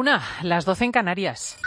Las 12 en Canarias.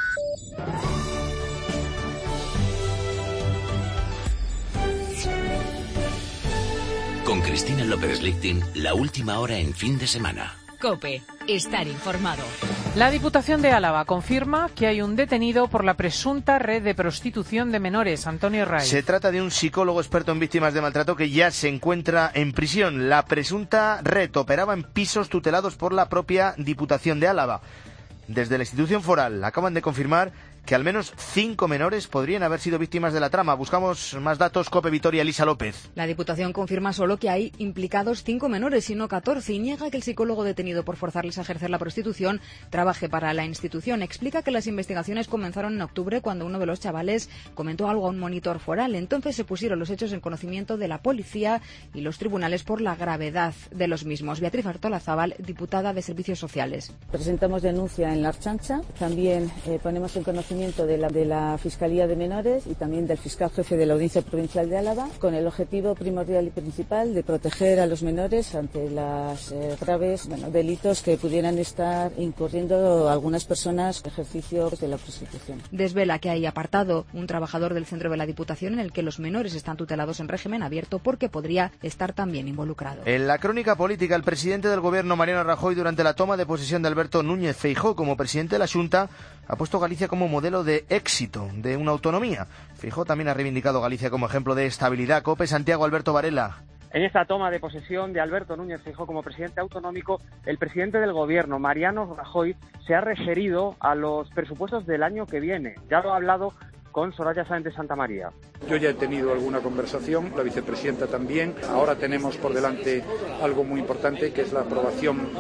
Con Cristina López Lichting, la última hora en fin de semana. COPE, estar informado. La Diputación de Álava confirma que hay un detenido por la presunta red de prostitución de menores. Antonio Ray. Se trata de un psicólogo experto en víctimas de maltrato que ya se encuentra en prisión. La presunta red operaba en pisos tutelados por la propia Diputación de Álava. Desde la institución foral acaban de confirmar que al menos 5 menores podrían haber sido víctimas de la trama. Buscamos más datos. COPE Vitoria, Elisa López. La Diputación confirma solo que hay implicados 5 menores y no 14 y niega que el psicólogo detenido por forzarles a ejercer la prostitución trabaje para la institución. Explica que las investigaciones comenzaron en octubre cuando uno de los chavales comentó algo a un monitor foral. Entonces se pusieron los hechos en conocimiento de la policía y los tribunales por la gravedad de los mismos. Beatriz Artolazábal, diputada de Servicios Sociales. Presentamos denuncia en la Archancha. También ponemos en conocimiento de la Fiscalía de Menores y también del fiscal jefe de la Audiencia Provincial de Álava, con el objetivo primordial y principal de proteger a los menores ante los graves delitos que pudieran estar incurriendo algunas personas en ejercicio de la prostitución. Desvela que hay apartado un trabajador del centro de la Diputación en el que los menores están tutelados en régimen abierto porque podría estar también involucrado. En la crónica política, el presidente del Gobierno, Mariano Rajoy, durante la toma de posesión de Alberto Núñez Feijóo como presidente de la Xunta, ha puesto Galicia como modelo de éxito de una autonomía. Feijóo también ha reivindicado Galicia como ejemplo de estabilidad. COPE Santiago, Alberto Varela. En esta toma de posesión de Alberto Núñez Feijóo como presidente autonómico, el presidente del Gobierno, Mariano Rajoy, se ha referido a los presupuestos del año que viene. Ya lo ha hablado con Soraya Sáenz de Santamaría. Yo ya he tenido alguna conversación, la vicepresidenta también. Ahora tenemos por delante algo muy importante, que es la aprobación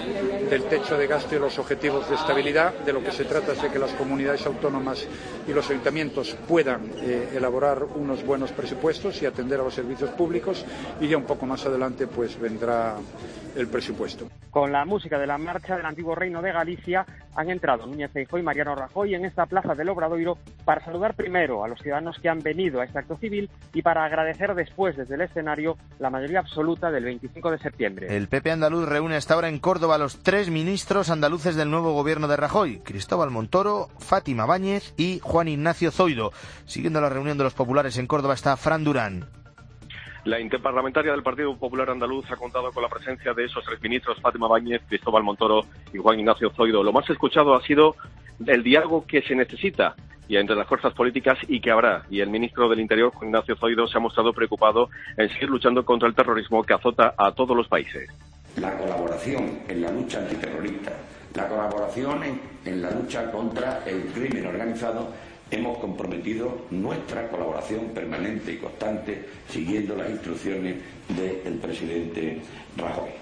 del techo de gasto y los objetivos de estabilidad. De lo que se trata es de que las comunidades autónomas y los ayuntamientos puedan elaborar unos buenos presupuestos y atender a los servicios públicos, y ya un poco más adelante pues vendrá el presupuesto. Con la música de la marcha del antiguo Reino de Galicia han entrado Núñez Feijóo y Mariano Rajoy en esta plaza del Obradoiro para saludar primero a los ciudadanos que han venido a este acto civil y para agradecer después desde el escenario la mayoría absoluta del 25 de septiembre. El PP andaluz reúne hasta ahora en Córdoba a los 3 ministros andaluces del nuevo gobierno de Rajoy: Cristóbal Montoro, Fátima Báñez y Juan Ignacio Zoido. Siguiendo la reunión de los populares en Córdoba está Fran Durán. La interparlamentaria del Partido Popular Andaluz ha contado con la presencia de esos 3 ministros, Fátima Báñez, Cristóbal Montoro y Juan Ignacio Zoido. Lo más escuchado ha sido el diálogo que se necesita y entre las fuerzas políticas y que habrá. Y el ministro del Interior, Juan Ignacio Zoido, se ha mostrado preocupado en seguir luchando contra el terrorismo que azota a todos los países. La colaboración en la lucha antiterrorista, la colaboración en la lucha contra el crimen organizado. Hemos comprometido nuestra colaboración permanente y constante siguiendo las instrucciones del presidente Rajoy.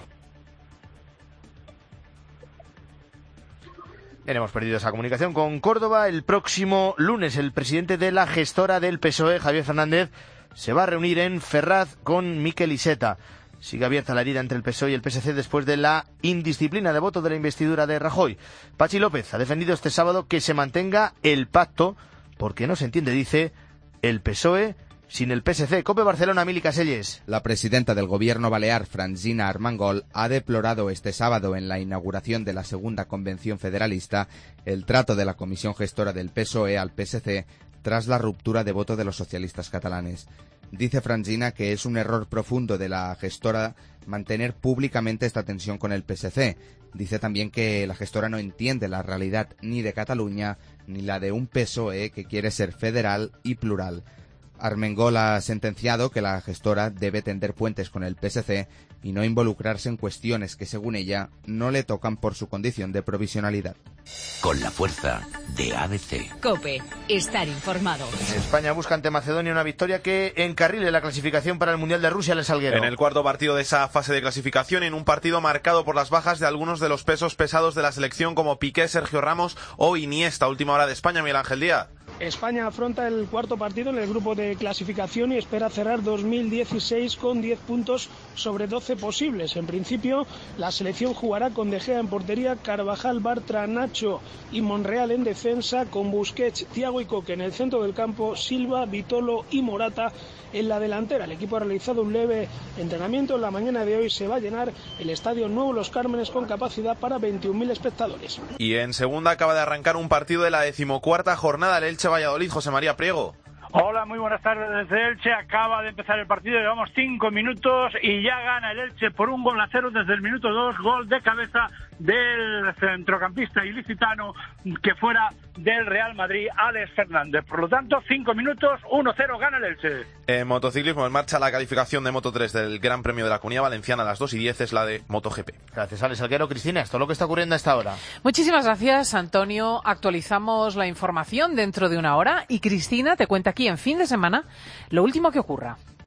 Hemos perdido esa comunicación con Córdoba. El próximo lunes el presidente de la gestora del PSOE, Javier Fernández, se va a reunir en Ferraz con Miquel Iceta. Sigue abierta la herida entre el PSOE y el PSC después de la indisciplina de voto de la investidura de Rajoy. Pachi López ha defendido este sábado que se mantenga el pacto, porque no se entiende, dice, el PSOE sin el PSC. COPE Barcelona, Mili Caselles. La presidenta del gobierno balear, Francina Armengol, ha deplorado este sábado en la inauguración de la segunda convención federalista el trato de la comisión gestora del PSOE al PSC tras la ruptura de voto de los socialistas catalanes. Dice Francina que es un error profundo de la gestora mantener públicamente esta tensión con el PSC. Dice también que la gestora no entiende la realidad ni de Cataluña ni la de un PSOE que quiere ser federal y plural. Armengol ha sentenciado que la gestora debe tender puentes con el PSC y no involucrarse en cuestiones que, según ella, no le tocan por su condición de provisionalidad. Con la fuerza de ABC. COPE, estar informado. España busca ante Macedonia una victoria que encarrile la clasificación para el Mundial de Rusia, El Salguero. En el cuarto partido de esa fase de clasificación, en un partido marcado por las bajas de algunos de los pesos pesados de la selección como Piqué, Sergio Ramos o Iniesta. Última hora de España, Miguel Ángel Díaz. España afronta el cuarto partido en el grupo de clasificación y espera cerrar 2016 con 10 puntos sobre 12 posibles. En principio, la selección jugará con De Gea en portería, Carvajal, Bartra, Nacho y Monreal en defensa, con Busquets, Thiago y Coque en el centro del campo, Silva, Vitolo y Morata en la delantera. El equipo ha realizado un leve entrenamiento. En la mañana de hoy se va a llenar el estadio Nuevo Los Cármenes con capacidad para 21.000 espectadores. Y en segunda acaba de arrancar un partido de la 14ª jornada, el Elche Valladolid. José María Priego. Hola, muy buenas tardes desde Elche. Acaba de empezar el partido, llevamos 5 minutos y ya gana el Elche por 1-0 desde el minuto 2, gol de cabeza del centrocampista ilicitano que fuera del Real Madrid, Alex Fernández. Por lo tanto, 5 minutos, 1-0, gana el Elche. En motociclismo, en marcha la calificación de Moto3 del Gran Premio de la Comunidad Valenciana a las 2:10, es la de MotoGP. Gracias, Alex Salguero. Cristina, esto es lo que está ocurriendo a esta hora. Muchísimas gracias, Antonio. Actualizamos la información dentro de una hora y Cristina te cuenta aquí en Fin de Semana lo último que ocurra.